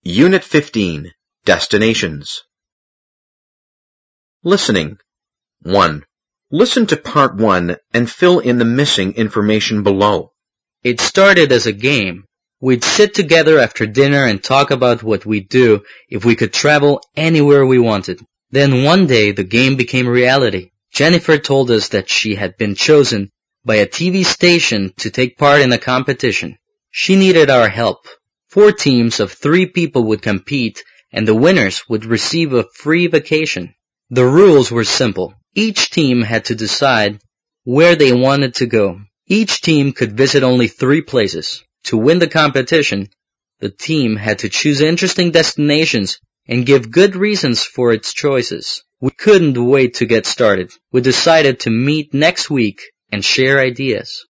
Unit 15, Destinations. Listening. 1. Listen to Part 1 and fill in the missing information below. It started as a game. We'd sit together after dinner and talk about what we'd do if we could travel anywhere we wanted. Then one day the game became reality. Jennifer told us that she had been chosen by a TV station to take part in a competition. She needed our help. 4 teams of 3 people would compete, and the winners would receive a free vacation. The rules were simple. Each team had to decide where they wanted to go. Each team could visit only 3 places. To win the competition, the team had to choose interesting destinations and give good reasons for its choices. We couldn't wait to get started. We decided to meet next week and share ideas.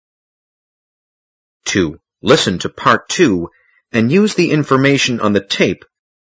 2. Listen to Part 2 and use the information on the tape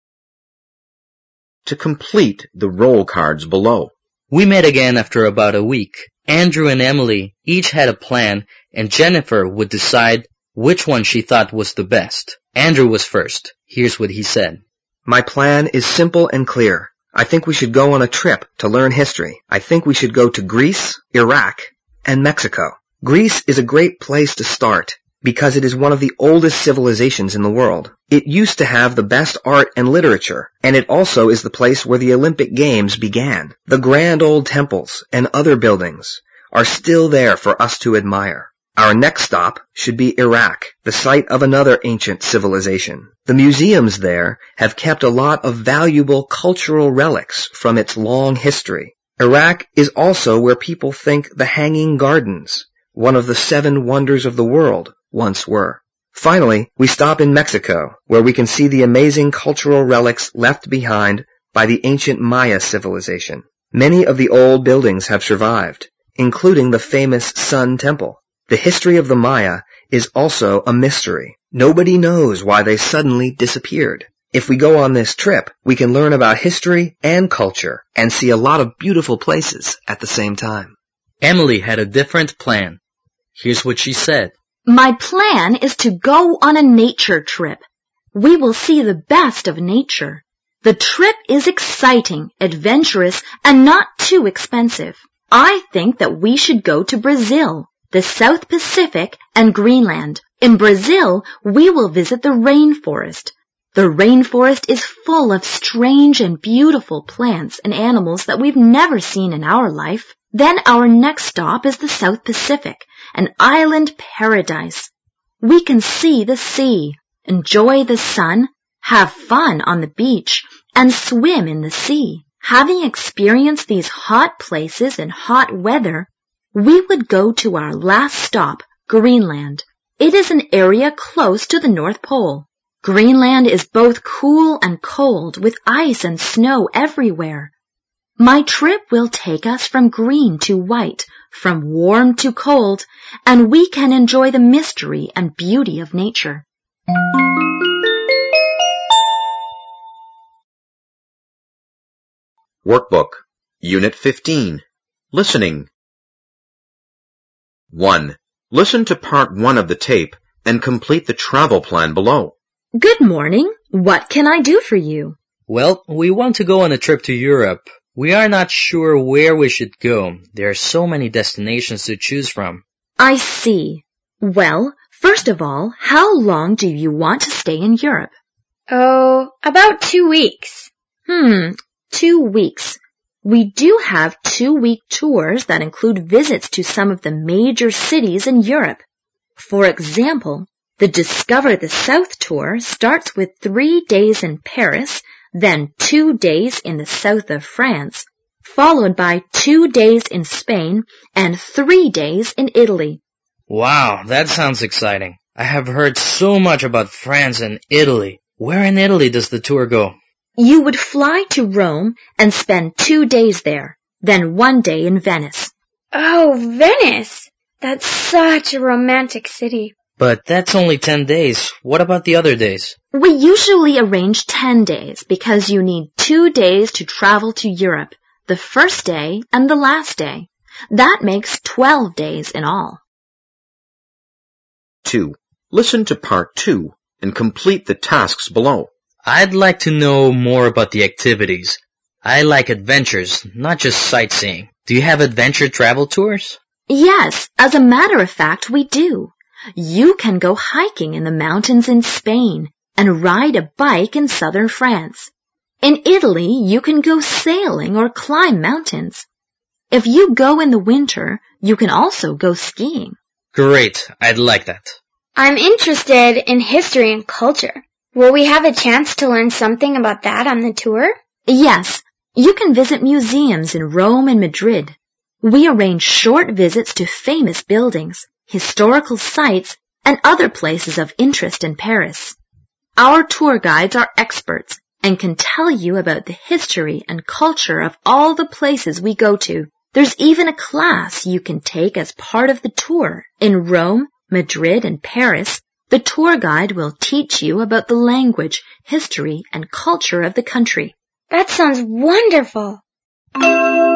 to complete the roll cards below. We met again after about a week. Andrew and Emily each had a plan, and Jennifer would decide which one she thought was the best. Andrew was first. Here's what he said. My plan is simple and clear. I think we should go on a trip to learn history. I think we should go to Greece, Iraq, and Mexico. Greece is a great place to start because it is one of the oldest civilizations in the world. It used to have the best art and literature, and it also is the place where the Olympic Games began. The grand old temples and other buildings are still there for us to admire. Our next stop should be Iraq, the site of another ancient civilization. The museums there have kept a lot of valuable cultural relics from its long history. Iraq is also where people think the Hanging Gardens, one of the 7 wonders of the world, once were. Finally, we stop in Mexico, where we can see the amazing cultural relics left behind by the ancient Maya civilization. Many of the old buildings have survived, including the famous Sun Temple. The history of the Maya is also a mystery. Nobody knows why they suddenly disappeared. If we go on this trip, we can learn about history and culture and see a lot of beautiful places at the same time. Emily had a different plan. Here's what she said. My plan is to go on a nature trip. We will see the best of nature. The trip is exciting, adventurous, and not too expensive. I think that we should go to Brazil, the South Pacific, and Greenland. In Brazil, we will visit the rainforest. The rainforest is full of strange and beautiful plants and animals that we've never seen in our life. Then our next stop is the South Pacific, an island paradise. We can see the sea, enjoy the sun, have fun on the beach, and swim in the sea. Having experienced these hot places in hot weather, we would go to our last stop, Greenland. It is an area close to the North Pole. Greenland is both cool and cold, with ice and snow everywhere. My trip will take us from green to white, from warm to cold, and we can enjoy the mystery and beauty of nature. Workbook, Unit 15, Listening. 1. Listen to Part 1 of the tape and complete the travel plan below. Good morning. What can I do for you? Well, we want to go on a trip to Europe. We are not sure where we should go. There are so many destinations to choose from. I see. Well, first of all, how long do you want to stay in Europe? Oh, about 2 weeks. 2 weeks. We do have 2-week tours that include visits to some of the major cities in Europe. For example, the Discover the South tour starts with 3 days in Paris, then 2 days in the south of France, followed by 2 days in Spain and 3 days in Italy. Wow, that sounds exciting. I have heard so much about France and Italy. Where in Italy does the tour go? You would fly to Rome and spend 2 days there, then 1 day in Venice. Oh, Venice! That's such a romantic city. But that's only 10 days. What about the other days? We usually arrange 10 days because you need 2 days to travel to Europe, the first day and the last day. That makes 12 days in all. 2. Listen to Part 2 and complete the tasks below. I'd like to know more about the activities. I like adventures, not just sightseeing. Do you have adventure travel tours? Yes, as a matter of fact, we do. You can go hiking in the mountains in Spain and ride a bike in southern France. In Italy, you can go sailing or climb mountains. If you go in the winter, you can also go skiing. Great, I'd like that. I'm interested in history and culture. Will we have a chance to learn something about that on the tour? Yes, you can visit museums in Rome and Madrid. We arrange short visits to famous buildings, historical sites, and other places of interest in Paris. Our tour guides are experts and can tell you about the history and culture of all the places we go to. There's even a class you can take as part of the tour. In Rome, Madrid, and Paris, the tour guide will teach you about the language, history, and culture of the country. That sounds wonderful.